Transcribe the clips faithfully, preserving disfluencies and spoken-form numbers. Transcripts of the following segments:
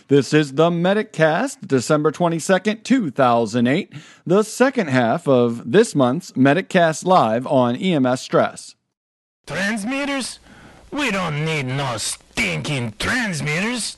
This is the MedicCast, December twenty-second, two thousand eight, the second half of this month's MedicCast Live on E M S Stress. Transmitters? We don't need no stinking transmitters.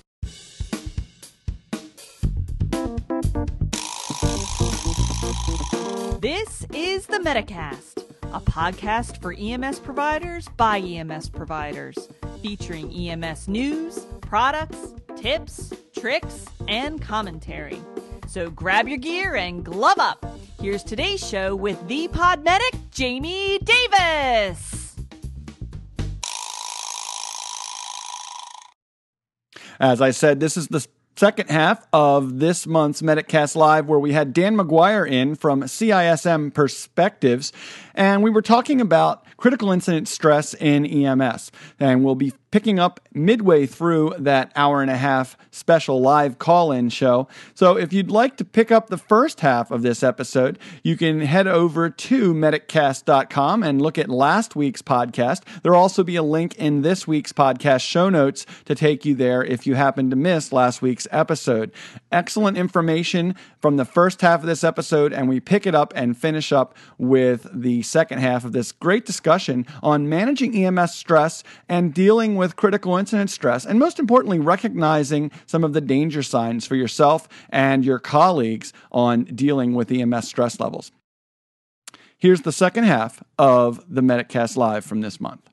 This is the MedicCast, a podcast for E M S providers by E M S providers, featuring E M S news, products, tips, tricks, and commentary. So grab your gear and glove up. Here's today's show with the pod medic, Jamie Davis. As I said, this is the second half of this month's MedicCast Live, where we had Dan McGuire in from C I S M Perspectives, and we were talking about critical incident stress in E M S. And we'll be picking up midway through that hour and a half special live call-in show. So if you'd like to pick up the first half of this episode, you can head over to mediccast dot com and look at last week's podcast. There'll also be a link in this week's podcast show notes to take you there if you happen to miss last week's episode. Excellent information from the first half of this episode, and we pick it up and finish up with the second half of this great discussion on managing E M S stress and dealing with critical incident stress, and most importantly, recognizing some of the danger signs for yourself and your colleagues on dealing with E M S stress levels. Here's the second half of the MedicCast Live from this month.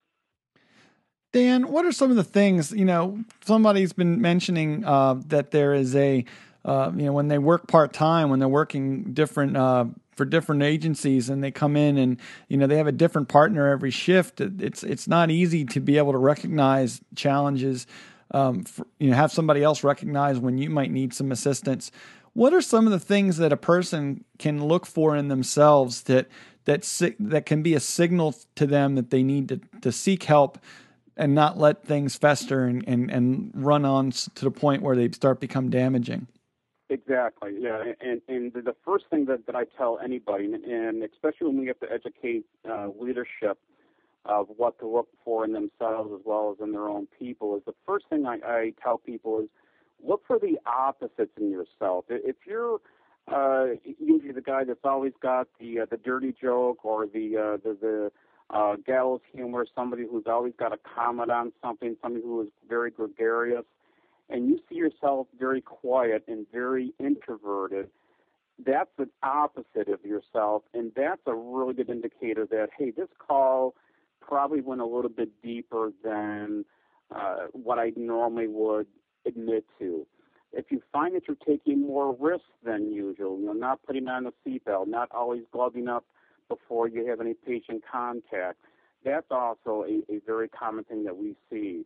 Dan, what are some of the things, you know, somebody's been mentioning uh, that there is a, uh, you know, when they work part-time, when they're working different, uh, for different agencies and they come in and, you know, they have a different partner every shift, it's it's not easy to be able to recognize challenges, um, for, you know, have somebody else recognize when you might need some assistance. What are some of the things that a person can look for in themselves that that, that can be a signal to them that they need to, to seek help and not let things fester and, and, and run on to the point where they start become damaging? Exactly, yeah. And and the first thing that, that I tell anybody, and especially when we have to educate uh, leadership of what to look for in themselves as well as in their own people, is the first thing I, I tell people is look for the opposites in yourself. If you're uh, usually the guy that's always got the uh, the dirty joke or the uh, the, the uh, gallows humor, somebody who's always got a comment on something, somebody who is very gregarious, and you see yourself very quiet and very introverted, that's the opposite of yourself, and that's a really good indicator that, hey, this call probably went a little bit deeper than uh, what I normally would admit to. If you find that you're taking more risks than usual, you know, not putting on a seatbelt, not always gloving up before you have any patient contact, that's also a, a very common thing that we see.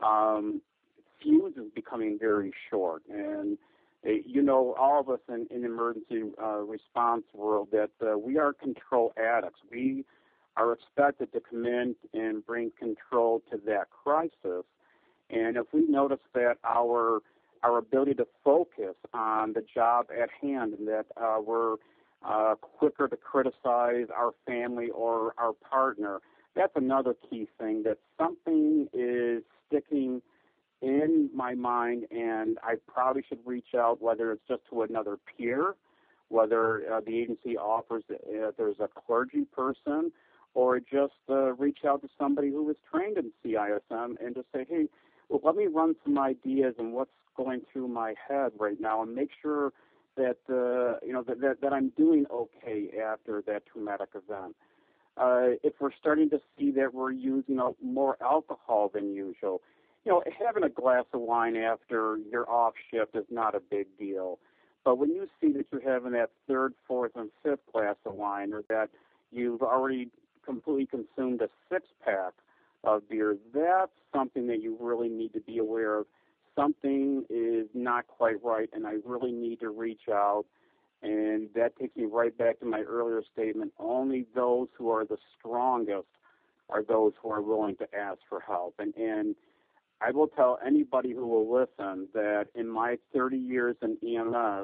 Um, Fuse is becoming very short, and uh, you know, all of us in, in emergency uh, response world, that uh, we are control addicts. We are expected to come in and bring control to that crisis, and if we notice that our our ability to focus on the job at hand, and that uh, we're uh, quicker to criticize our family or our partner, that's another key thing, that something is sticking in my mind, and I probably should reach out, whether it's just to another peer, whether uh, the agency offers uh, there's a clergy person, or just uh, reach out to somebody who is trained in C I S M and just say, hey, well, let me run some ideas and what's going through my head right now, and make sure that uh, you know that, that that I'm doing okay after that traumatic event. Uh, if we're starting to see that we're using uh, more alcohol than usual, you know, having a glass of wine after your off shift is not a big deal. But when you see that you're having that third, fourth, and fifth glass of wine, or that you've already completely consumed a six-pack of beer, that's something that you really need to be aware of. Something is not quite right, and I really need to reach out. And that takes me right back to my earlier statement. Only those who are the strongest are those who are willing to ask for help. And, and I will tell anybody who will listen that in my thirty years in E M S,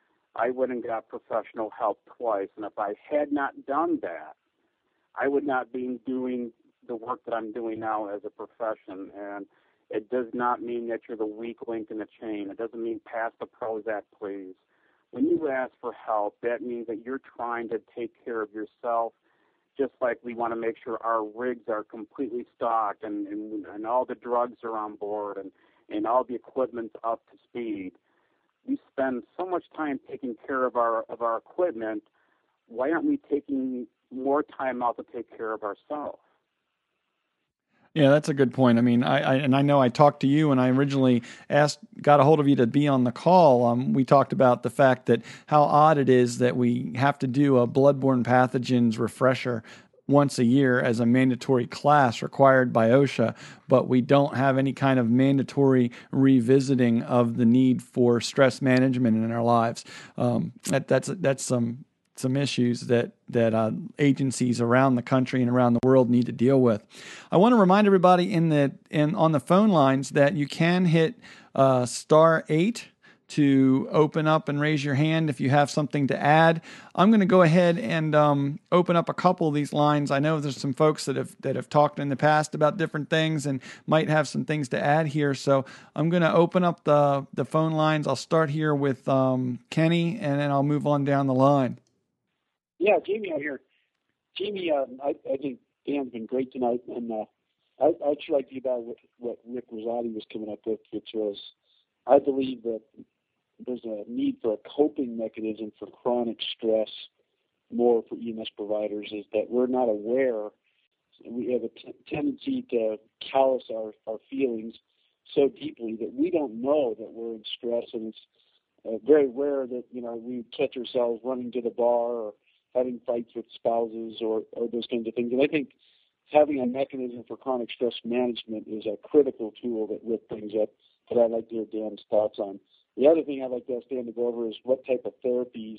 I went and got professional help twice. And if I had not done that, I would not be doing the work that I'm doing now as a profession. And It does not mean that you're the weak link in the chain. It doesn't mean pass the Prozac, please. When you ask for help, that means that you're trying to take care of yourself, just like we want to make sure our rigs are completely stocked and, and, and all the drugs are on board and, and all the equipment's up to speed. We spend so much time taking care of our of our equipment. Why aren't we taking more time out to take care of ourselves? Yeah, that's a good point. I mean, I, I and I know I talked to you when I originally asked, got a hold of you to be on the call. Um, we talked about the fact that how odd it is that we have to do a bloodborne pathogens refresher once a year as a mandatory class required by OSHA, but we don't have any kind of mandatory revisiting of the need for stress management in our lives. Um, that, that's that's some some issues that that uh, agencies around the country and around the world need to deal with. I want to remind everybody in the in on the phone lines that you can hit uh, star eight to open up and raise your hand if you have something to add. I'm going to go ahead and um, open up a couple of these lines. I know there's some folks that have that have talked in the past about different things and might have some things to add here. So I'm going to open up the, the phone lines. I'll start here with um, Kenny, and then I'll move on down the line. Yeah, Jamie out here. Jamie, um, I, I think Dan's been great tonight, and uh, I, I'd sure like to about what, what Rick Rosati was coming up with, which was, I believe that there's a need for a coping mechanism for chronic stress more for E M S providers, is that we're not aware. We have a t- tendency to callous our, our feelings so deeply that we don't know that we're in stress, and it's uh, very rare that, you know, we catch ourselves running to the bar or having fights with spouses or, or those kinds of things. And I think having a mechanism for chronic stress management is a critical tool that Rick brings up that I'd like to hear Dan's thoughts on. The other thing I'd like to ask Dan to go over is what type of therapies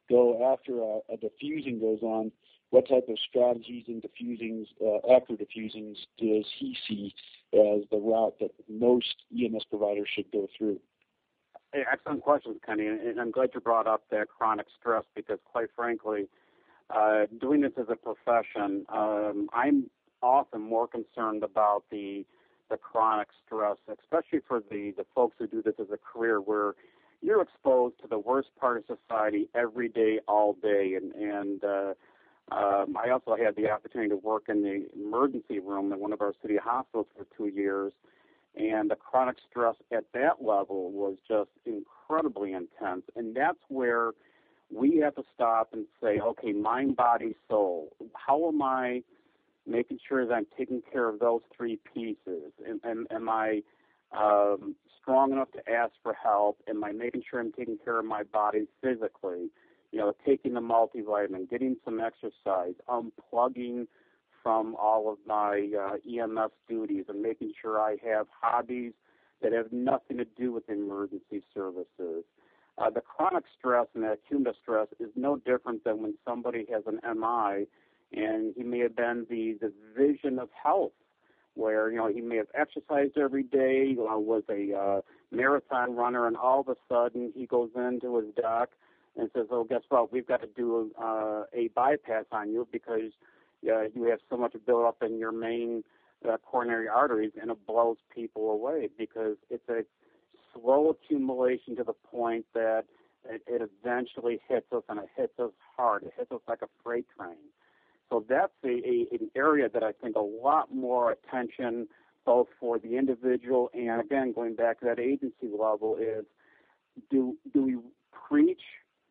go after a, a diffusing goes on. What type of strategies and diffusings, uh, after diffusings, does he see as the route that most E M S providers should go through? Hey, excellent questions, Kenny, and I'm glad you brought up that chronic stress because, quite frankly, uh, doing this as a profession, um, I'm often more concerned about the the chronic stress, especially for the, the folks who do this as a career, where you're exposed to the worst part of society every day, all day. And, and uh, um, I also had the opportunity to work in the emergency room at one of our city hospitals for two years. And the chronic stress at that level was just incredibly intense. And that's where we have to stop and say, okay, mind, body, soul. How am I making sure that I'm taking care of those three pieces? Am, am, am I um, strong enough to ask for help? Am I making sure I'm taking care of my body physically? You know, taking the multivitamin, getting some exercise, unplugging from all of my uh, E M S duties and making sure I have hobbies that have nothing to do with emergency services. Uh, the chronic stress and the cumulative stress is no different than when somebody has an M I and he may have been the, the vision of health, where, you know, he may have exercised every day, uh, was a uh, marathon runner, and all of a sudden he goes into his doc and says, oh, guess what, we've got to do uh, a bypass on you because uh, you have so much built up in your main uh, coronary arteries, and it blows people away because it's a slow accumulation to the point that it, it eventually hits us, and it hits us hard. It hits us like a freight train. So that's a, a, an area that I think a lot more attention, both for the individual and, again, going back to that agency level, is do do we preach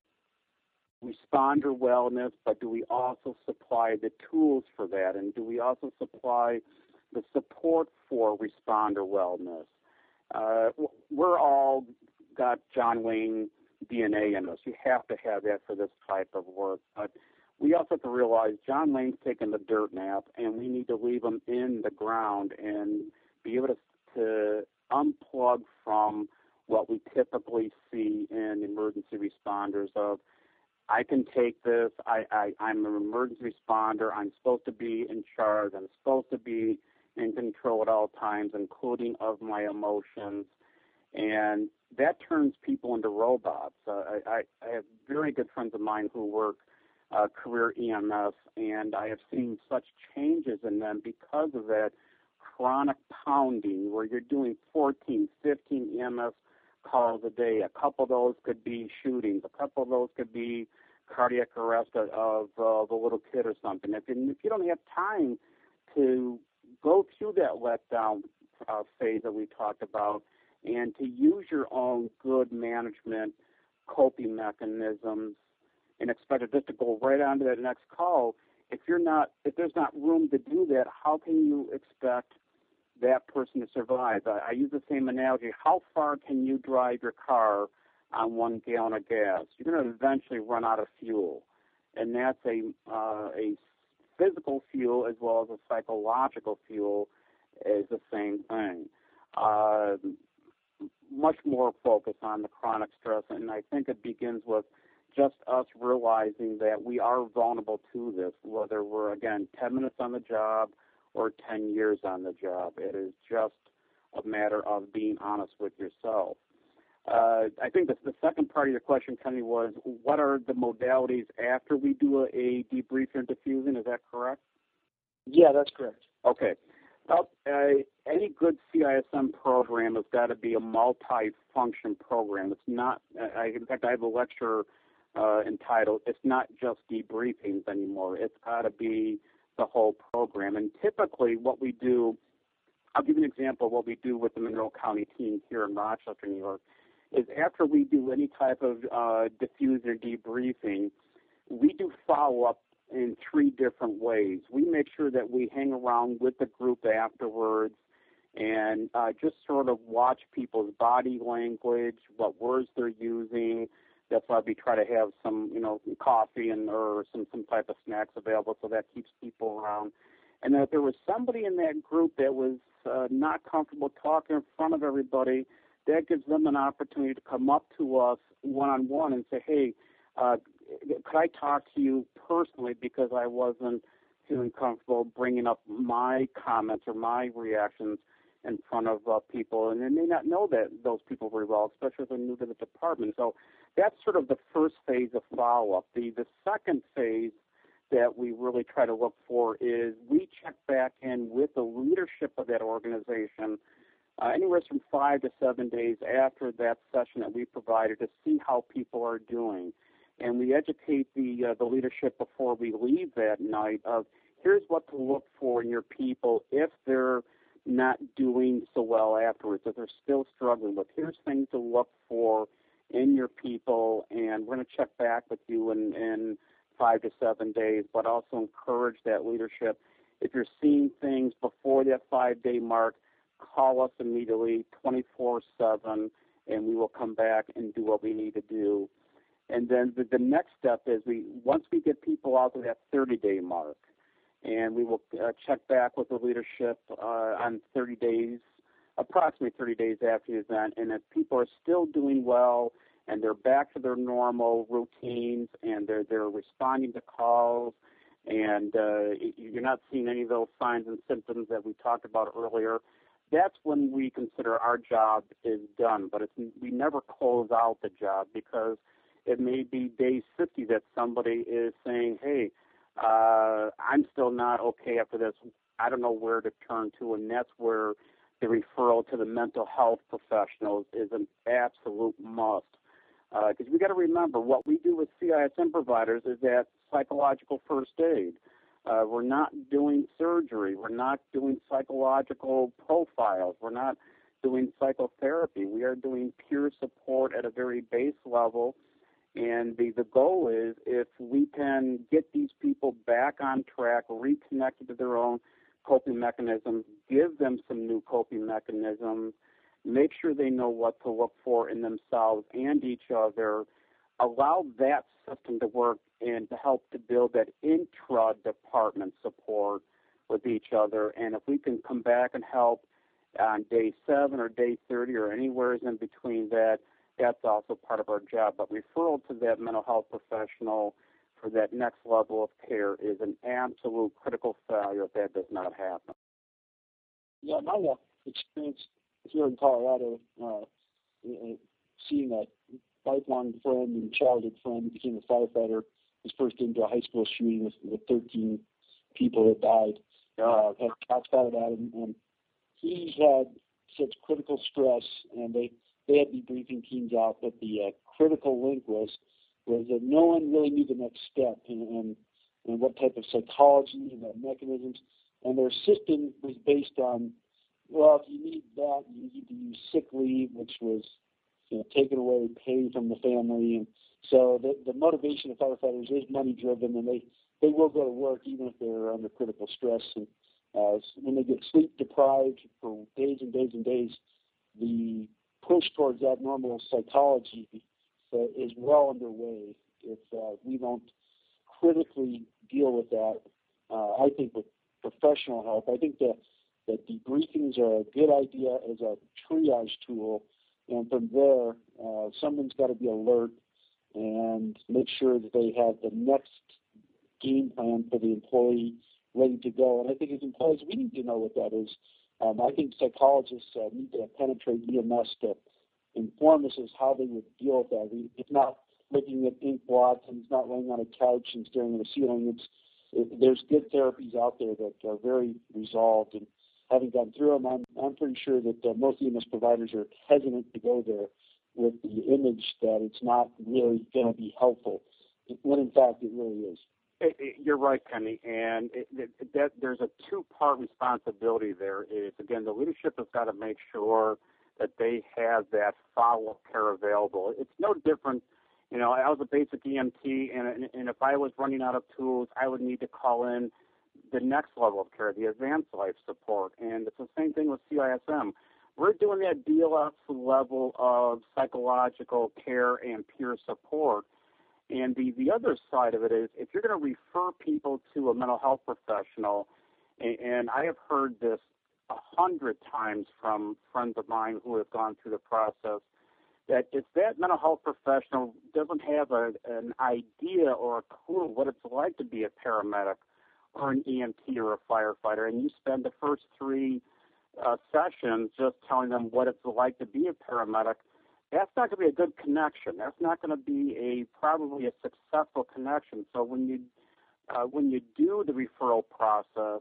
responder wellness, but do we also supply the tools for that? And do we also supply the support for responder wellness? Uh, we're all got John Wayne D N A in us. You have to have that for this type of work. But we also have to realize John Wayne's taking the dirt nap, and we need to leave him in the ground and be able to, to unplug from what we typically see in emergency responders of, I can take this, I, I, I'm an emergency responder, I'm supposed to be in charge, I'm supposed to be in control at all times, including of my emotions. And that turns people into robots. Uh, I, I, I have very good friends of mine who work uh, career E M S, and I have seen such changes in them because of that chronic pounding where you're doing fourteen, fifteen E M S calls a day. A couple of those could be shootings. A couple of those could be cardiac arrest of, of uh, the little kid or something. If, if you don't have time to go through that letdown uh, phase that we talked about and to use your own good management coping mechanisms and expect it just to go right on to that next call, if you're not, if there's not room to do that, how can you expect that person to survive? I, I use the same analogy. How far can you drive your car on one gallon of gas? You're going to eventually run out of fuel, and that's a uh, a physical fuel as well as a psychological fuel is the same thing. Uh, much more focus on the chronic stress, and I think it begins with just us realizing that we are vulnerable to this, whether we're, again, ten minutes on the job or ten years on the job. It is just a matter of being honest with yourself. Uh, I think the, the second part of your question, Kenny, was what are the modalities after we do a, a debrief and diffusing? Is that correct? Yeah, that's correct. Okay. Well, uh, any good C I S M program has got to be a multi-function program. It's not, I, in fact, I have a lecture uh, entitled, It's Not Just Debriefings Anymore. It's got to be the whole program. And typically what we do, I'll give you an example of what we do with the Monroe County team here in Rochester, New York, is after we do any type of uh, diffuse or debriefing, we do follow-up in three different ways. We make sure that we hang around with the group afterwards and uh, just sort of watch people's body language, what words they're using. That's why we try to have some, you know, coffee and or some, some type of snacks available, so that keeps people around. And then if there was somebody in that group that was uh, not comfortable talking in front of everybody, that gives them an opportunity to come up to us one-on-one and say, hey, uh, could I talk to you personally because I wasn't feeling comfortable bringing up my comments or my reactions in front of uh, people, and they may not know that those people very well, especially if they're new to the department. So that's sort of the first phase of follow-up. The, the second phase that we really try to look for is we check back in with the leadership of that organization uh, anywhere from five to seven days after that session that we provided to see how people are doing. And we educate the uh, the leadership before we leave that night of here's what to look for in your people if they're not doing so well afterwards, if they're still struggling with. Here's things to look for in your people, and we're going to check back with you in, in five to seven days, but also encourage that leadership. If you're seeing things before that five-day mark, call us immediately, twenty-four seven, and we will come back and do what we need to do. And then the, the next step is we once we get people out to that thirty-day mark, and we will uh, check back with the leadership uh, on thirty days, approximately thirty days after the event. And if people are still doing well and they're back to their normal routines and they're they're responding to calls, and uh, you're not seeing any of those signs and symptoms that we talked about earlier, that's when we consider our job is done. But it's, we never close out the job, because it may be day fifty that somebody is saying, hey, uh, I'm still not okay after this. I don't know where to turn to. And that's where the referral to the mental health professionals is an absolute must. Because uh, we got to remember, what we do with C I S M providers is that psychological first aid. Uh, we're not doing surgery. We're not doing psychological profiles. We're not doing psychotherapy. We are doing peer support at a very base level. And the, the goal is, if we can get these people back on track, reconnected to their own coping mechanisms, give them some new coping mechanisms, make sure they know what to look for in themselves and each other, allow that system to work and to help to build that intra-department support with each other. And if we can come back and help on day seven or day thirty or anywhere in between that, that's also part of our job. But referral to that mental health professional for that next level of care is an absolute critical failure if that does not happen. Yeah, my uh, experience here in Colorado, uh, seeing a lifelong friend and childhood friend who became a firefighter, was first into a high school shooting with, with thirteen people that died. Uh, had shots fired at him, and he had such critical stress, and they, they had debriefing teams out, but the uh, critical link was was that no one really knew the next step and, and, and what type of psychology and the mechanisms. And their system was based on, well, if you need that, you need to use sick leave, which was, you know, taken away pay from the family. And so the, the motivation of firefighters is money-driven, and they, they will go to work even if they're under critical stress. And uh, when they get sleep-deprived for days and days and days, the push towards that normal psychology uh, is well underway. If uh, we don't critically deal with that, uh, I think with professional help, I think that, that debriefings are a good idea as a triage tool. And from there, uh, someone's got to be alert and make sure that they have the next game plan for the employee ready to go. And I think as employees, we need to know what that is. Um, I think psychologists uh, need to penetrate E M S to inform us as how they would deal with that. It's not looking at ink blots, and it's not laying on a couch and staring at the ceiling. It's it, there's good therapies out there that are very resolved, and having gone through them, I'm, I'm pretty sure that uh, most E M S providers are hesitant to go there with the image that it's not really going to be helpful, when in fact it really is. It, it, you're right, Kenny, and it, it, that there's a two-part responsibility there. Is again, the leadership has got to make sure that they have that follow-up care available. It's no different. You know, I was a basic E M T, and, and if I was running out of tools, I would need to call in the next level of care, the advanced life support. And it's the same thing with C I S M. We're doing that D L S level of psychological care and peer support. And the, the other side of it is if you're going to refer people to a mental health professional, and, and I have heard this a hundred times from friends of mine who have gone through the process, that if that mental health professional doesn't have a, an idea or a clue what it's like to be a paramedic or an E M T or a firefighter, and you spend the first three uh, sessions just telling them what it's like to be a paramedic, that's not going to be a good connection. That's not going to be a probably a successful connection. So when you uh, when you do the referral process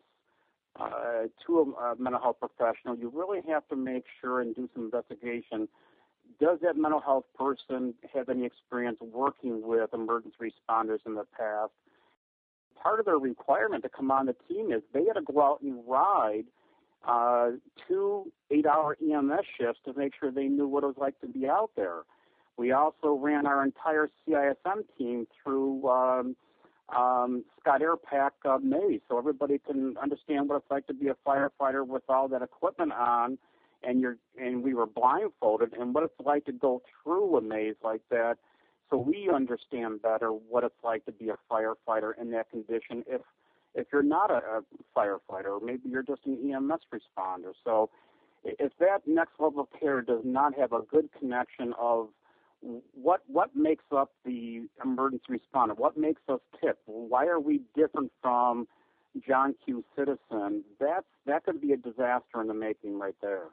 uh, to a, a mental health professional, you really have to make sure and do some investigation. Does that mental health person have any experience working with emergency responders in the past? Part of their requirement to come on the team is they got to go out and ride uh, two eight-hour E M S shifts to make sure they knew what it was like to be out there. We also ran our entire C I S M team through um, um, Scott Airpack uh, maze, so everybody can understand what it's like to be a firefighter with all that equipment on, and you're and we were blindfolded, and what it's like to go through a maze like that. So we understand better what it's like to be a firefighter in that condition if if you're not a, a firefighter, or maybe you're just an E M S responder. So if that next level of care does not have a good connection of what what makes up the emergency responder, what makes us tick, why are we different from John Q. Citizen, that's, that could be a disaster in the making right there.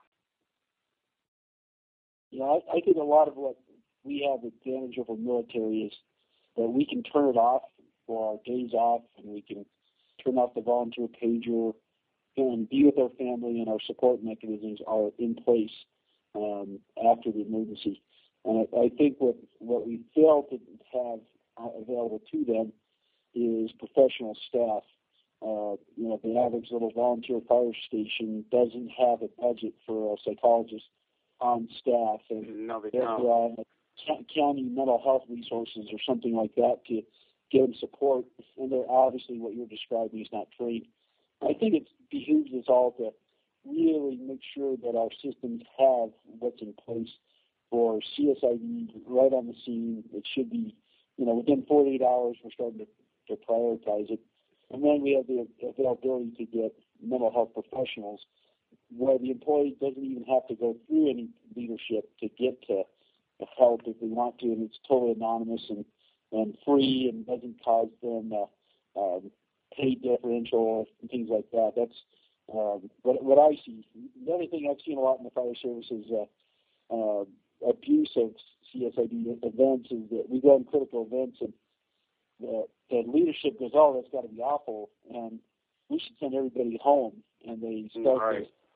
Yeah, I, I think a lot of what we have advantage over military is that we can turn it off for our days off, and we can turn off the volunteer pager and be with our family, and our support mechanisms are in place um, after the emergency. And I, I think what, what we fail to have uh, available to them is professional staff. Uh, you know, the average little volunteer fire station doesn't have a budget for a psychologist on staff, and no, they therefore uh, county mental health resources or something like that to give them support. And they're obviously what you're describing is not trained. I think it behooves us all to really make sure that our systems have what's in place for C S I D right on the scene. It should be, you know, within forty-eight hours, we're starting to, to prioritize it. And then we have the availability to get mental health professionals where the employee doesn't even have to go through any leadership to get to help if they want to, and it's totally anonymous and, and free and doesn't cause them uh, um, pay differential and things like that. That's um, what, what I see. The other thing I've seen a lot in the fire service is uh, uh, abuse of C S I D events is that we go on critical events and the, the leadership goes, oh, that's got to be awful, and we should send everybody home. And they start right. to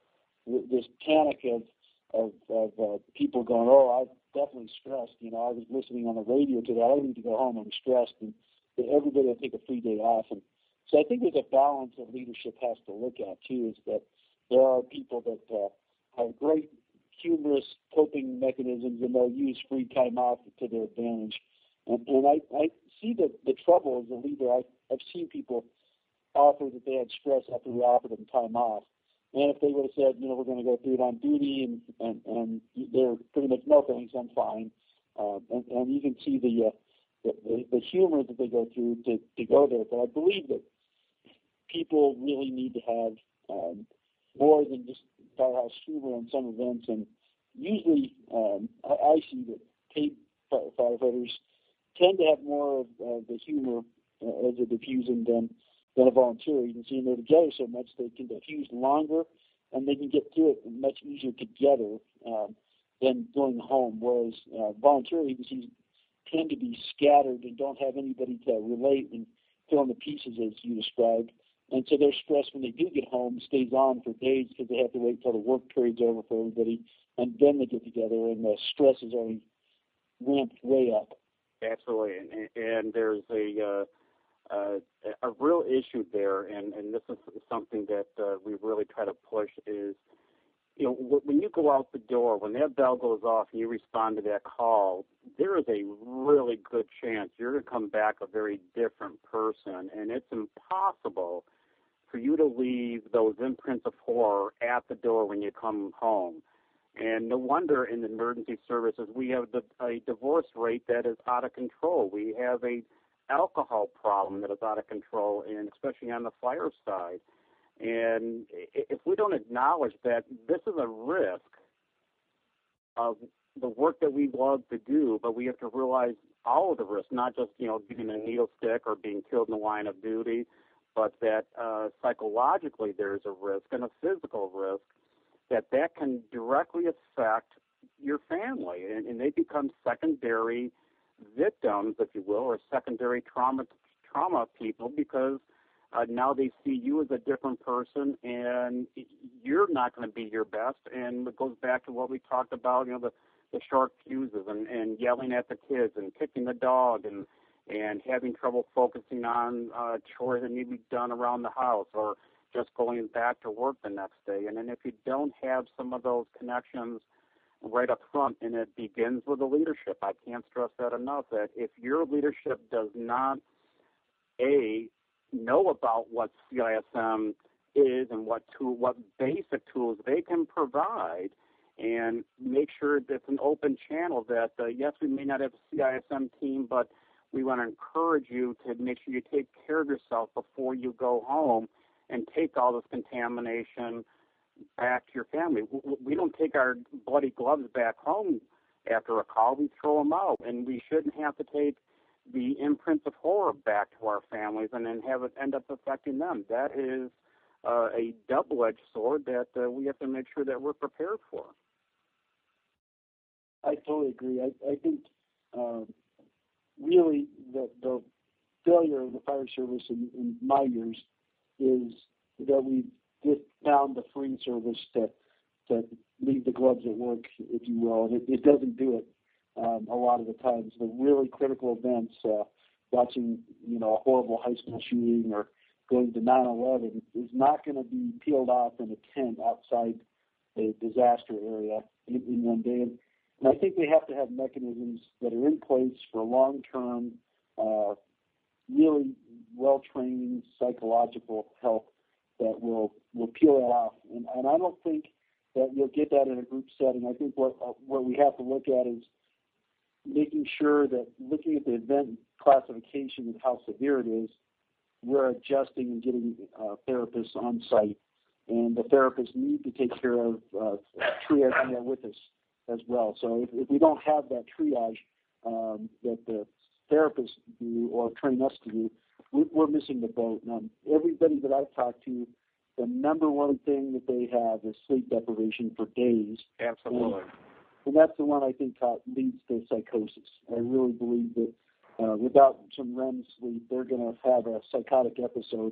this panic of of, of uh, people going, oh, I'm definitely stressed. You know, I was listening on the radio today. I need to go home. I'm stressed, and everybody will take a free day off. And so I think there's a balance that leadership has to look at too. Is that there are people that uh, have great humorous coping mechanisms, and they'll use free time off to their advantage. And, and I, I see the, the trouble as a leader. I, I've seen people offer that they had stress after we offered them time off. And if they would have said, you know, we're going to go through it on duty, and, and, and they're pretty much, no thanks, I'm fine. Uh, and, and you can see the, uh, the the humor that they go through to, to go there. But I believe that people really need to have um, more than just firehouse humor on some events. And usually um, I, I see that paid firefighters tend to have more of uh, the humor uh, as a diffusing than than a volunteer. You can see they're together so much they can diffuse longer, and they can get through it much easier together um, than going home. Whereas uh, volunteer agencies tend to be scattered and don't have anybody to relate and fill in the pieces as you described. And so their stress when they do get home stays on for days because they have to wait till the work period's over for everybody, and then they get together, and the stress is already ramped way up. Absolutely, and, and there's a uh, uh, a real issue there, and, and this is something that uh, we really try to push is, you know, when you go out the door, when that bell goes off and you respond to that call, there is a really good chance you're going to come back a very different person, and it's impossible for you to leave those imprints of horror at the door when you come home. And no wonder in the emergency services we have the, a divorce rate that is out of control. We have a alcohol problem that is out of control, and especially on the fire side. And if we don't acknowledge that this is a risk of the work that we love to do, but we have to realize all of the risks, not just, you know, getting a needle stick or being killed in the line of duty, but that uh, psychologically there's a risk and a physical risk that that can directly affect your family, and, and they become secondary victims, if you will, or secondary trauma trauma people, because uh, now they see you as a different person, and you're not going to be your best. And it goes back to what we talked about, you know, the, the short fuses and, and yelling at the kids and kicking the dog and and having trouble focusing on uh, chores that need to be done around the house, or just going back to work the next day. And then if you don't have some of those connections right up front, and it begins with the leadership. I can't stress that enough, that if your leadership does not, A, know about what C I S M is and what tool, what basic tools they can provide, and make sure that it's an open channel that, uh, yes, we may not have a C I S M team, but we want to encourage you to make sure you take care of yourself before you go home and take all this contamination back to your family. We don't take our bloody gloves back home after a call. We throw them out, and we shouldn't have to take the imprints of horror back to our families and then have it end up affecting them. That is uh, a double-edged sword that uh, we have to make sure that we're prepared for. I totally agree. I, I think um, really the, the failure of the fire service in, in my years is that we just found the free service to to leave the gloves at work, if you will. And it, it doesn't do it um, a lot of the times. The really critical events, uh, watching you know a horrible high school shooting or going to nine eleven, is not going to be peeled off in a tent outside a disaster area in, in one day. And, and I think we have to have mechanisms that are in place for long-term, uh, really well-trained psychological help that will will peel that off. And, and I don't think that you'll get that in a group setting. I think what uh, what we have to look at is making sure that looking at the event classification and how severe it is, we're adjusting and getting uh, therapists on site. And the therapists need to take care of uh, triaging that with us as well. So if, if we don't have that triage um, that the therapists do or train us to do, we're missing the boat. Um, everybody that I've talked to, the number one thing that they have is sleep deprivation for days. Absolutely. And, and that's the one I think uh, leads to psychosis. I really believe that uh, without some R E M sleep, they're going to have a psychotic episode.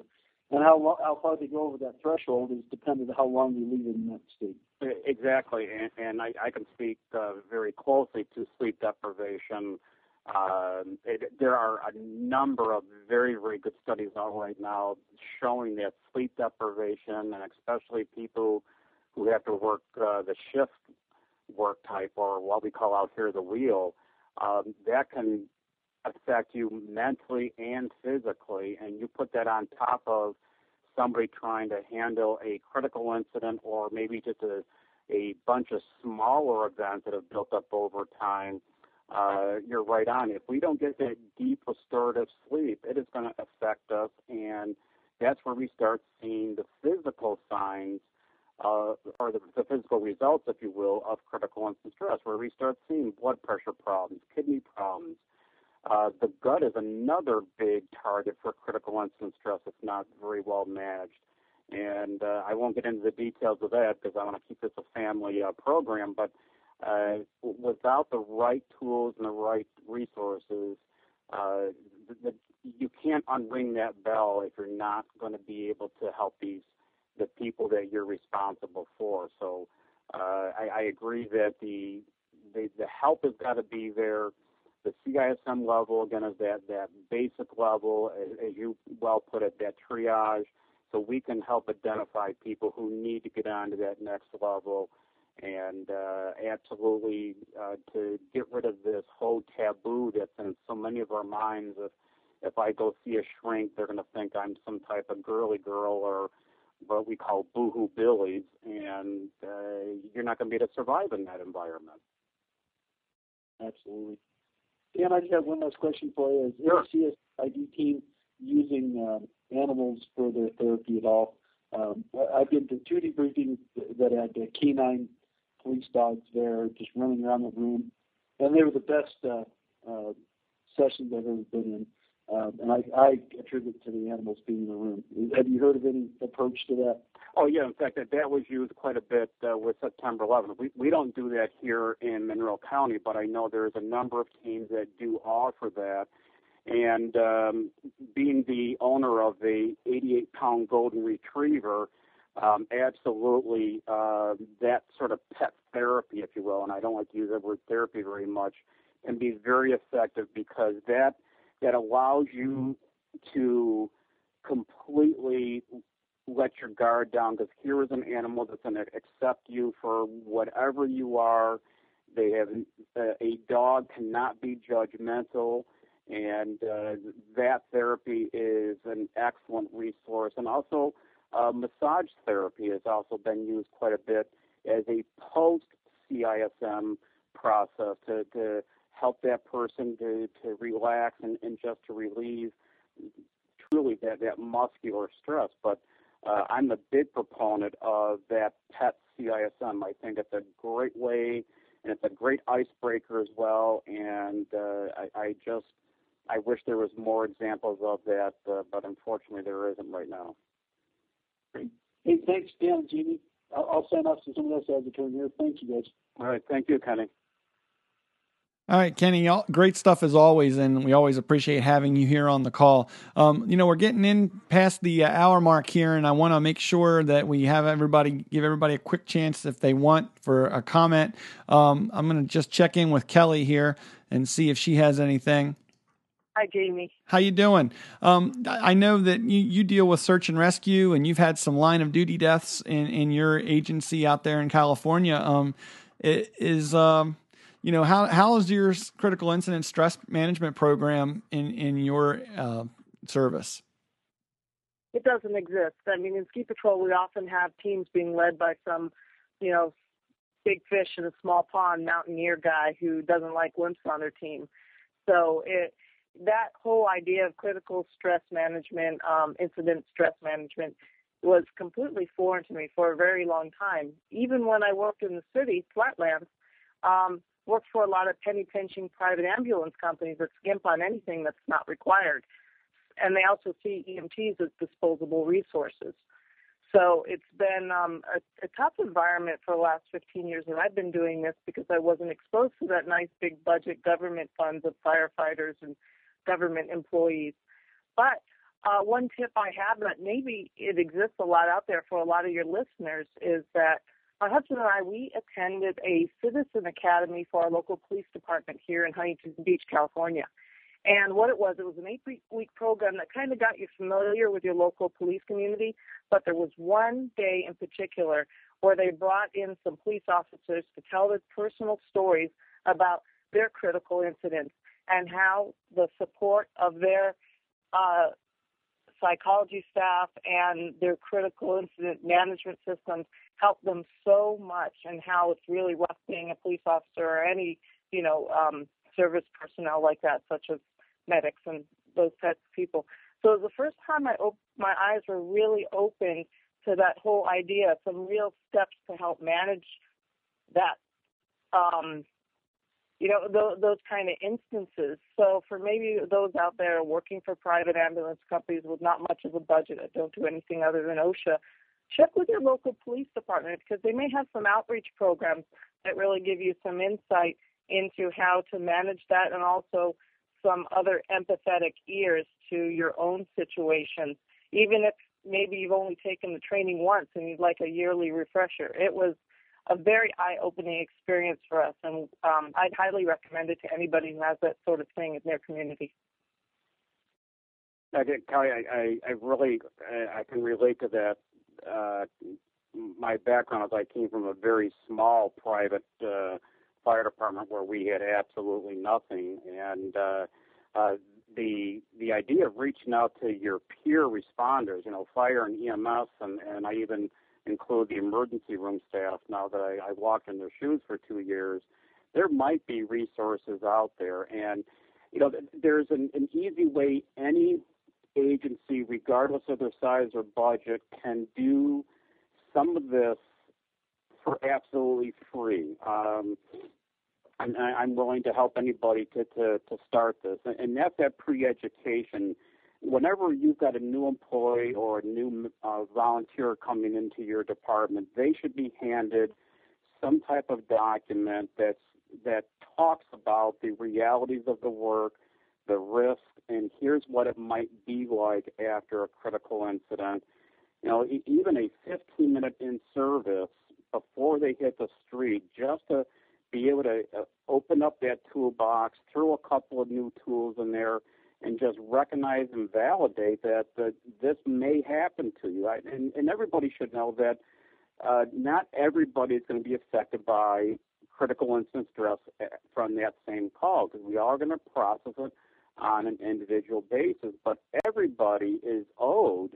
and how lo- how far they go over that threshold is dependent on how long you leave it in that state. Exactly, and, and I, I can speak uh, very closely to sleep deprivation. Um, it, there are a number of very, very good studies out right now showing that sleep deprivation, and especially people who have to work uh, the shift work type, or what we call out here the wheel, um, that can affect you mentally and physically, and you put that on top of somebody trying to handle a critical incident or maybe just a, a bunch of smaller events that have built up over time. Uh, you're right on. If we don't get that deep restorative sleep, it is going to affect us, and that's where we start seeing the physical signs, uh, or the, the physical results, if you will, of critical incident stress, where we start seeing blood pressure problems, kidney problems. Uh, the gut is another big target for critical incident stress if not very well managed. And uh, I won't get into the details of that because I want to keep this a family uh, program, but uh, without the right tools and the right resources, uh, the, the, you can't unring that bell if you're not going to be able to help these the people that you're responsible for. So uh, I, I agree that the, the the help has got to be there. The C I S M level, again, is that, that basic level, as, as you well put it, that triage, so we can help identify people who need to get on to that next level, and uh, absolutely uh, to get rid of this whole taboo that's in so many of our minds. If, if I go see a shrink, they're going to think I'm some type of girly girl or what we call boohoo billies, and uh, you're not going to be able to survive in that environment. Absolutely. Dan, I just have one last question for you. Is your C S I D team using um, animals for their therapy at all? Um, I've been to two debriefings that had uh, canine police dogs there just running around the room, and they were the best uh, uh, sessions I've ever been in. Um, and I, I attribute it to the animals being in the room. Have you heard of any approach to that? Oh, yeah. In fact, that, that was used quite a bit uh, with September eleventh. We, we don't do that here in Monroe County, but I know there's a number of teams that do offer that. And um, being the owner of a eighty-eight pound golden retriever, um, absolutely uh, that sort of pet therapy, if you will, and I don't like to use the word therapy very much, can be very effective because that that allows you to completely let your guard down, because here is an animal that's going to accept you for whatever you are. They have uh, a dog cannot be judgmental, and uh, that therapy is an excellent resource. And also, uh, massage therapy has also been used quite a bit as a post-C I S M process to, to help that person to, to relax and, and just to relieve truly that, that muscular stress. But uh, I'm a big proponent of that pet C I S M. I think it's a great way, and it's a great icebreaker as well. And uh, I, I just, I wish there was more examples of that, uh, but unfortunately there isn't right now. Great. Hey, thanks, Dan and Jamie. I'll, I'll sign off so someone else has a turn here. Thank you, guys. All right. Thank you, Kenny. All right, Kenny, great stuff as always, and we always appreciate having you here on the call. Um, you know, we're getting in past the uh, hour mark here, and I want to make sure that we have everybody, give everybody a quick chance if they want for a comment. Um, I'm going to just check in with Kelly here and see if she has anything. Hi, Jamie. How you doing? Um, I know that you, you deal with search and rescue, and you've had some line of duty deaths in, in your agency out there in California. Um, it is... Um, You know, how how is your critical incident stress management program in, in your uh, service? It doesn't exist. I mean, in ski patrol, we often have teams being led by some, you know, big fish in a small pond mountaineer guy who doesn't like wimps on their team. So it that whole idea of critical stress management, um, incident stress management, was completely foreign to me for a very long time. Even when I worked in the city, Flatlands, um, worked for a lot of penny pinching private ambulance companies that skimp on anything that's not required. And they also see E M Ts as disposable resources. So it's been um, a, a tough environment for the last fifteen years that I've been doing this, because I wasn't exposed to that nice big budget government funds of firefighters and government employees. But uh, one tip I have, that maybe it exists a lot out there for a lot of your listeners, is that my husband and I, we attended a citizen academy for our local police department here in Huntington Beach, California. And what it was, it was an eight-week program that kind of got you familiar with your local police community, but there was one day in particular where they brought in some police officers to tell their personal stories about their critical incidents and how the support of their uh, psychology staff and their critical incident management systems helped them so much, and how it's really rough being a police officer or any, you know, um, service personnel like that, such as medics and those types of people. So it was the first time I op- my eyes were really open to that whole idea, some real steps to help manage that, um, you know, th- those kind of instances. So for maybe those out there working for private ambulance companies with not much of a budget that don't do anything other than OSHA, check with your local police department, because they may have some outreach programs that really give you some insight into how to manage that, and also some other empathetic ears to your own situations, even if maybe you've only taken the training once and you'd like a yearly refresher. It was a very eye-opening experience for us, and um, I'd highly recommend it to anybody who has that sort of thing in their community. I did, Kelly, I, I, I really I can relate to that. Uh, my background is I came from a very small private uh, fire department where we had absolutely nothing, and uh, uh, the the idea of reaching out to your peer responders, you know, fire and E M S, and, and I even include the emergency room staff now that I, I walked in their shoes for two years, there might be resources out there. And, you know, there's an, an easy way any agency, regardless of their size or budget, can do some of this for absolutely free. Um, and I'm willing to help anybody to, to, to start this. And that's that pre-education. Whenever you've got a new employee or a new uh, volunteer coming into your department, they should be handed some type of document that's, that talks about the realities of the work, the risk, and here's what it might be like after a critical incident. You know, even a fifteen minute in service before they hit the street, just to be able to uh, open up that toolbox, throw a couple of new tools in there, and just recognize and validate that, that this may happen to you. I, and, and everybody should know that uh, not everybody is going to be affected by critical incident stress from that same call, because we are going to process it on an individual basis. But everybody is owed,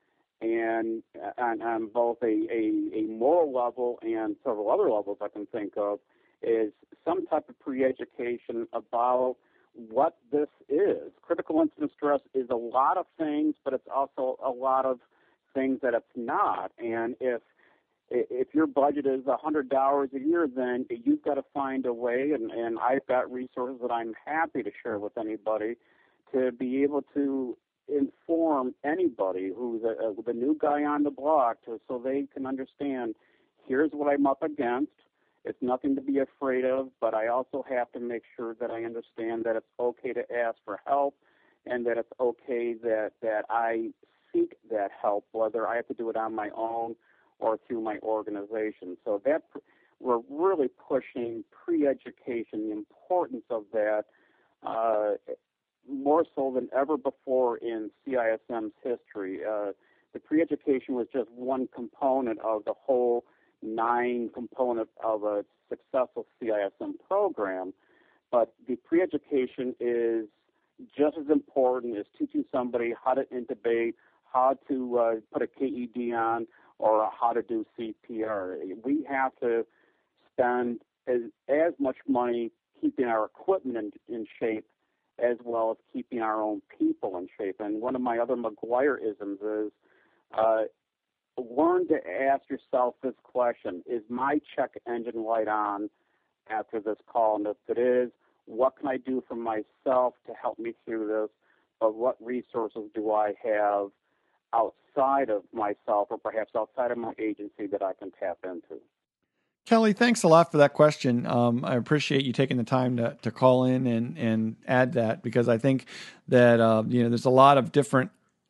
and on, on both a, a, a moral level and several other levels I can think of, is some type of pre-education about what this is. Critical incident stress is a lot of things, but it's also a lot of things that it's not. And if if your budget is one hundred dollars a year, then you've got to find a way, and, and I've got resources that I'm happy to share with anybody to be able to inform anybody who's a, a, the new guy on the block, to, so they can understand, here's what I'm up against. It's nothing to be afraid of, but I also have to make sure that I understand that it's okay to ask for help, and that it's okay that, that I seek that help, whether I have to do it on my own or through my organization. So that we're really pushing pre-education, the importance of that, uh, more so than ever before in C I S M's history. Uh, the pre-education was just one component of the whole nine component of a successful C I S M program, but the pre-education is just as important as teaching somebody how to intubate, how to uh, put a K E D on, or how to do C P R. We have to spend as, as much money keeping our equipment in, in shape as well as keeping our own people in shape. And one of my other McGuire-isms is uh, learn to ask yourself this question: is my check engine light on after this call? And if it is, what can I do for myself to help me through this? But what resources do I have outside of myself, or perhaps outside of my agency, that I can tap into? Kelly, thanks a lot for that question. Um, I appreciate you taking the time to, to call in and, and add that, because I think that, uh, you know, there's a lot of different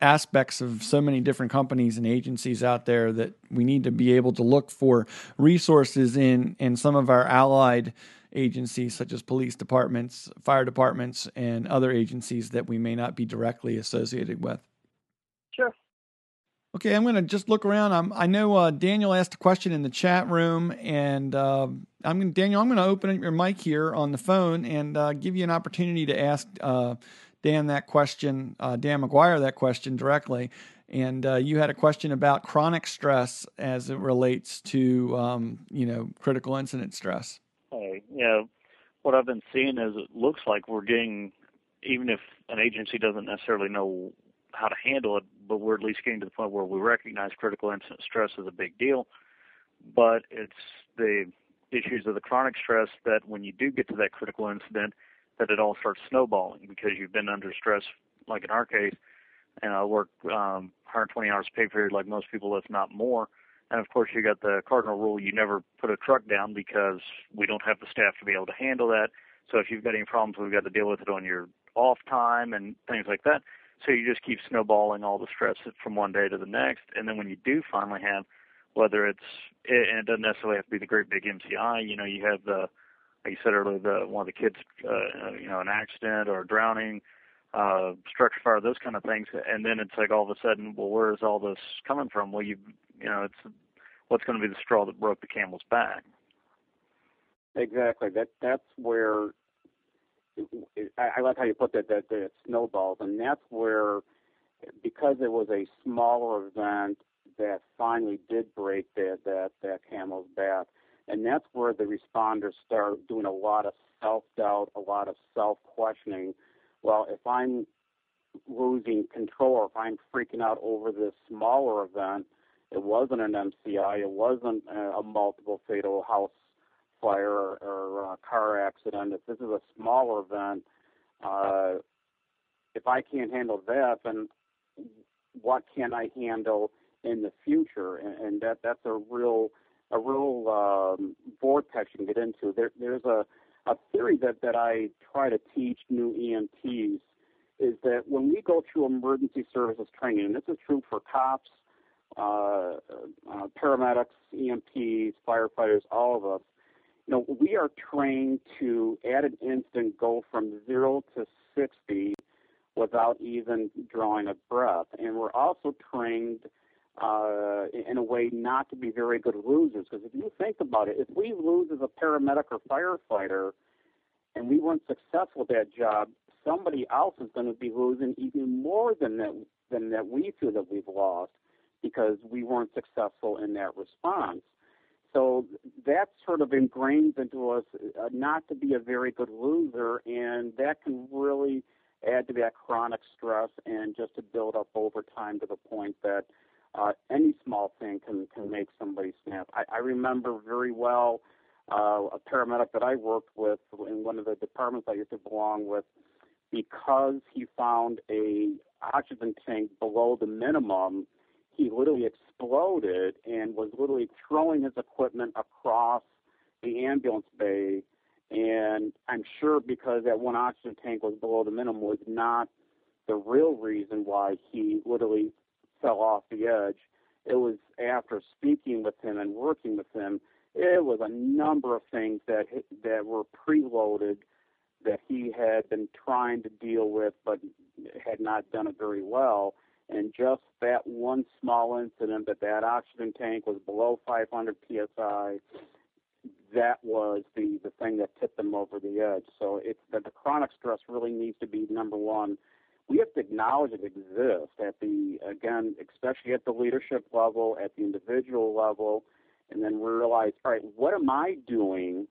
aspects of so many different companies and agencies out there that we need to be able to look for resources in, in some of our allied agencies, such as police departments, fire departments, and other agencies that we may not be directly associated with. Sure. Okay, I'm going to just look around. I'm, I know uh, Daniel asked a question in the chat room, and uh, I'm going Daniel, I'm going to open up your mic here on the phone and uh, give you an opportunity to ask uh, Dan that question, uh, Dan McGuire that question directly. And uh, you had a question about chronic stress as it relates to, um, you know, critical incident stress. Hey, yeah, what I've been seeing is it looks like we're getting, even if an agency doesn't necessarily know how to handle it, but we're at least getting to the point where we recognize critical incident stress is a big deal. But it's the issues of the chronic stress that when you do get to that critical incident, that it all starts snowballing because you've been under stress, like in our case, and I work um, one hundred twenty hours pay period like most people, if not more. And, of course, you got the cardinal rule, you never put a truck down because we don't have the staff to be able to handle that. So if you've got any problems, we've got to deal with it on your off time and things like that. So you just keep snowballing all the stress from one day to the next. And then when you do finally have, whether it's, and it doesn't necessarily have to be the great big M C I, you know, you have the, like you said earlier, the one of the kids, uh, you know, an accident or drowning, uh, structure fire, those kind of things. And then it's like all of a sudden, well, where is all this coming from? Well, you, you know, it's what's going to be the straw that broke the camel's back. Exactly. That that's where I, I like how you put that, that, that it snowballs, and that's where, because it was a smaller event that finally did break that, that, that camel's back, and that's where the responders start doing a lot of self-doubt, a lot of self-questioning. Well, if I'm losing control, or if I'm freaking out over this smaller event, it wasn't an M C I, it wasn't a, a multiple fatal house fire or, or uh, car accident. If this is a smaller event, uh, if I can't handle that, then what can I handle in the future? And, and that that's a real a real um, vortex you can get into. There, there's a, a theory that, that I try to teach new E M Ts is that when we go through emergency services training, and this is true for cops, uh, uh, paramedics, E M Ts, firefighters, all of us, you know, we are trained to, at an instant, go from zero to sixty without even drawing a breath. And we're also trained uh, in a way not to be very good losers. Because if you think about it, if we lose as a paramedic or firefighter and we weren't successful at that job, somebody else is going to be losing even more than that, than that we feel that we've lost because we weren't successful in that response. So that sort of ingrains into us uh, not to be a very good loser, and that can really add to that chronic stress and just to build up over time to the point that uh, any small thing can, can make somebody snap. I, I remember very well uh, a paramedic that I worked with in one of the departments I used to belong with, because he found a oxygen tank below the minimum, he literally exploded and was literally throwing his equipment across the ambulance bay. And I'm sure because that one oxygen tank was below the minimum was not the real reason why he literally fell off the edge. It was after speaking with him and working with him, it was a number of things that that were preloaded that he had been trying to deal with but had not done it very well. And just that one small incident that that oxygen tank was below five hundred P S I, that was the, the thing that tipped them over the edge. So it's that the chronic stress really needs to be, number one, we have to acknowledge it exists at the, again, especially at the leadership level, at the individual level, and then realize, all right, what am I doing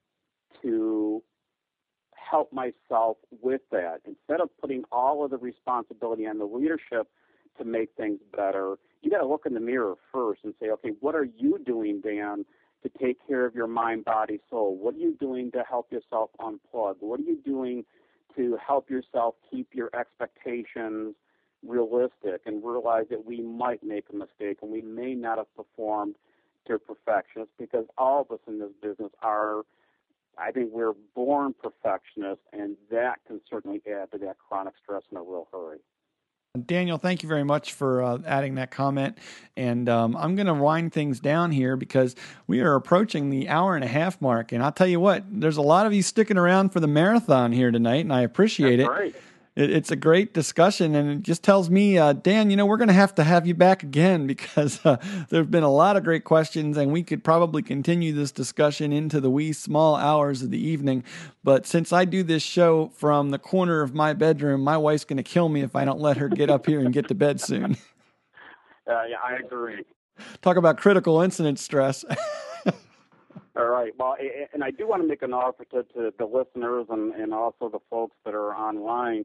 to help myself with that? Instead of putting all of the responsibility on the leadership to make things better, you got to look in the mirror first and say, okay, what are you doing, Dan, to take care of your mind, body, soul? What are you doing to help yourself unplug? What are you doing to help yourself keep your expectations realistic and realize that we might make a mistake and we may not have performed to perfection? Because all of us in this business are, I think we're born perfectionists, and that can certainly add to that chronic stress in a real hurry. Daniel, thank you very much for uh, adding that comment. And um, I'm going to wind things down here because we are approaching the hour and a half mark. And I'll tell you what, there's a lot of you sticking around for the marathon here tonight, and I appreciate That's it. Right. it. It's a great discussion, and it just tells me, uh, Dan, you know, we're going to have to have you back again because uh, there have been a lot of great questions, and we could probably continue this discussion into the wee small hours of the evening. But since I do this show from the corner of my bedroom, my wife's going to kill me if I don't let her get up here and get to bed soon. Uh, yeah, I agree. Talk about critical incident stress. All right. Well, and I do want to make an offer to, to the listeners and, and also the folks that are online.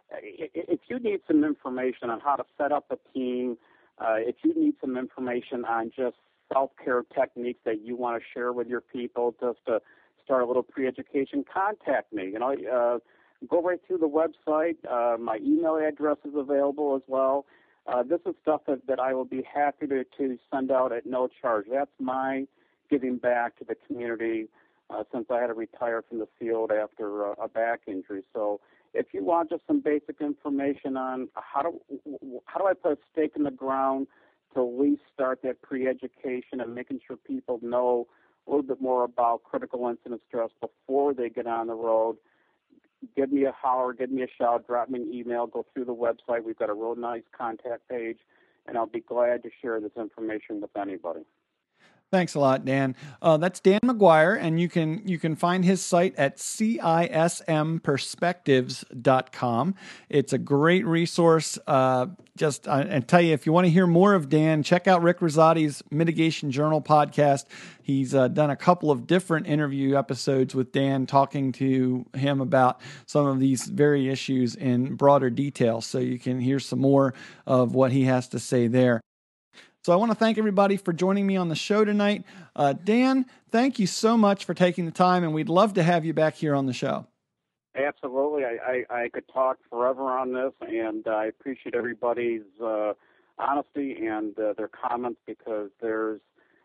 If you need some information on how to set up a team, uh, if you need some information on just self-care techniques that you want to share with your people, just to start a little pre-education, contact me. You know, uh, go right through the website. Uh, my email address is available as well. Uh, this is stuff that, that I will be happy to, to send out at no charge. That's my giving back to the community uh, since I had to retire from the field after uh, a back injury. So if you want just some basic information on how do how do I put a stake in the ground to at least start that pre-education and making sure people know a little bit more about critical incident stress before they get on the road, give me a holler, give me a shout, drop me an email, go through the website. We've got a real nice contact page, and I'll be glad to share this information with anybody. Thanks a lot, Dan. Uh, that's Dan McGuire, and you can you can find his site at C I S M perspectives dot com. It's a great resource. Uh, just uh, and tell you, if you want to hear more of Dan, check out Rick Rosati's Mitigation Journal podcast. He's uh, done a couple of different interview episodes with Dan, talking to him about some of these very issues in broader detail. So you can hear some more of what he has to say there. So I want to thank everybody for joining me on the show tonight. Uh, Dan, thank you so much for taking the time, and we'd love to have you back here on the show. Absolutely. I, I, I could talk forever on this, and I appreciate everybody's uh, honesty and uh, their comments because there's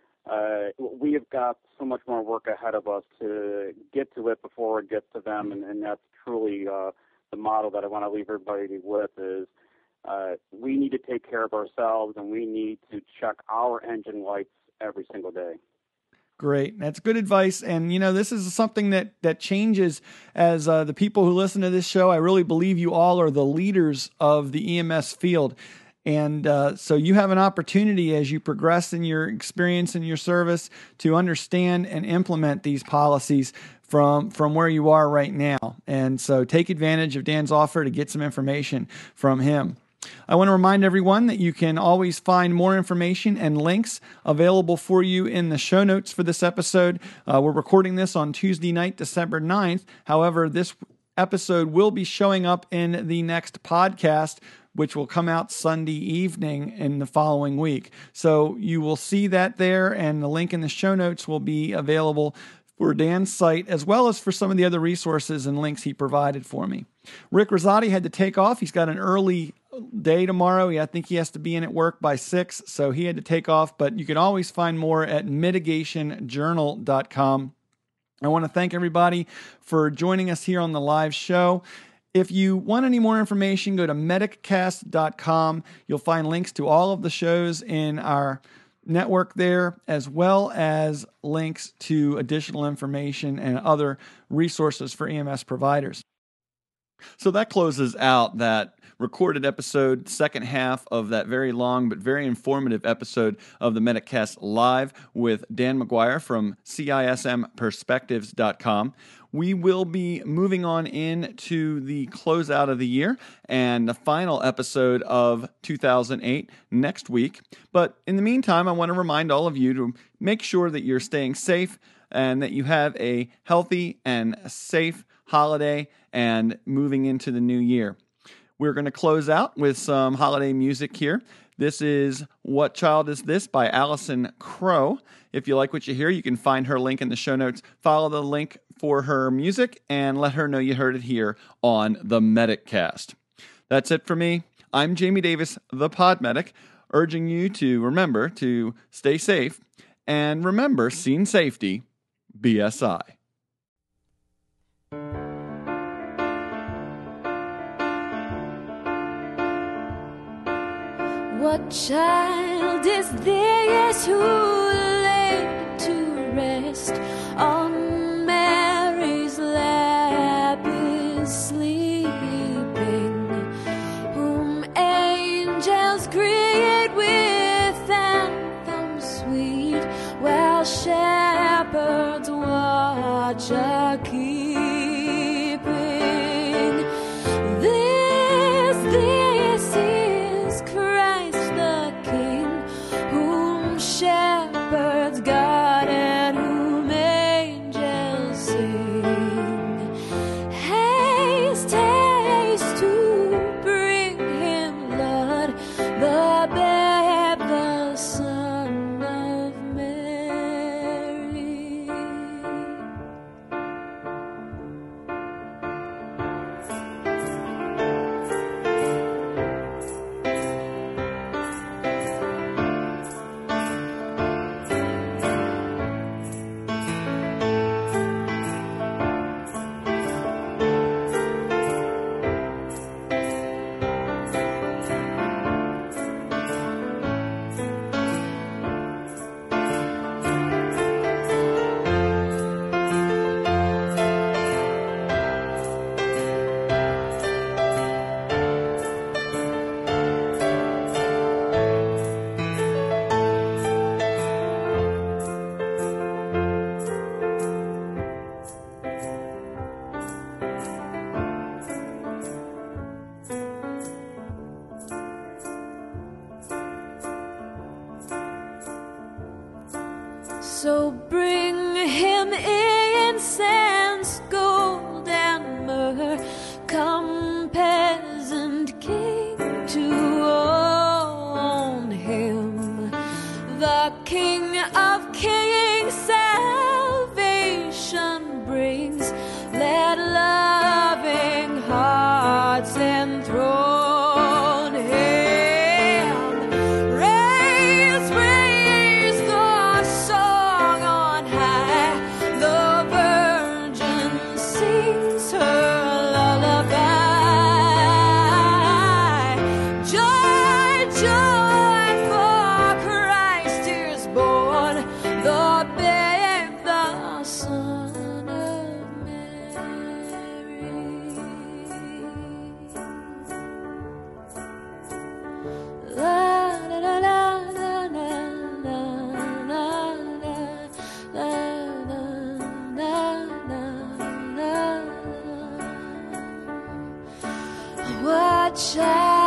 uh, we have got so much more work ahead of us to get to it before it gets to them, and, and that's truly uh, the model that I want to leave everybody with is Uh, we need to take care of ourselves, and we need to check our engine lights every single day. Great. That's good advice. And, you know, this is something that, that changes as uh, the people who listen to this show. I really believe you all are the leaders of the E M S field. And uh, so you have an opportunity as you progress in your experience in your service to understand and implement these policies from from where you are right now. And so take advantage of Dan's offer to get some information from him. I want to remind everyone that you can always find more information and links available for you in the show notes for this episode. Uh, we're recording this on Tuesday night, December ninth. However, this episode will be showing up in the next podcast, which will come out Sunday evening in the following week. So you will see that there, and the link in the show notes will be available for Dan's site, as well as for some of the other resources and links he provided for me. Rick Rosati had to take off. He's got an early day tomorrow. I think he has to be in at work by six, so he had to take off, but you can always find more at mitigation journal dot com. I want to thank everybody for joining us here on the live show. If you want any more information, go to medic cast dot com. You'll find links to all of the shows in our network there, as well as links to additional information and other resources for E M S providers. So that closes out that recorded episode, second half of that very long but very informative episode of the MedicCast Live with Dan McGuire from C I S M perspectives dot com. We will be moving on into the closeout of the year and the final episode of two thousand eight next week. But in the meantime, I want to remind all of you to make sure that you're staying safe and that you have a healthy and safe holiday and moving into the new year. We're going to close out with some holiday music here. This is What Child Is This by Allison Crow. If you like what you hear, you can find her link in the show notes. Follow the link for her music and let her know you heard it here on the MedicCast. That's it for me. I'm Jamie Davis, the Pod Medic, urging you to remember to stay safe and remember scene safety, B S I. What child is this who laid to rest on Mary's lap is sleeping, whom angels greet with anthems sweet, while shepherds watch are keeping? This, this is Christ the King, whom shepherds guard and whom angels sing. Haste, haste to bring him, Lord, the babe, the Son of Mary. So bring him incense, gold, and myrrh. Come, peasant king, to own him. The King of kings salvation brings. Let loving hearts enthrone him. Raise, raise the song on high. The Virgin sings her lullaby. Joy, joy, for Christ is born, the babe, the Son of Mary. La la la la la la la la la la la la. What child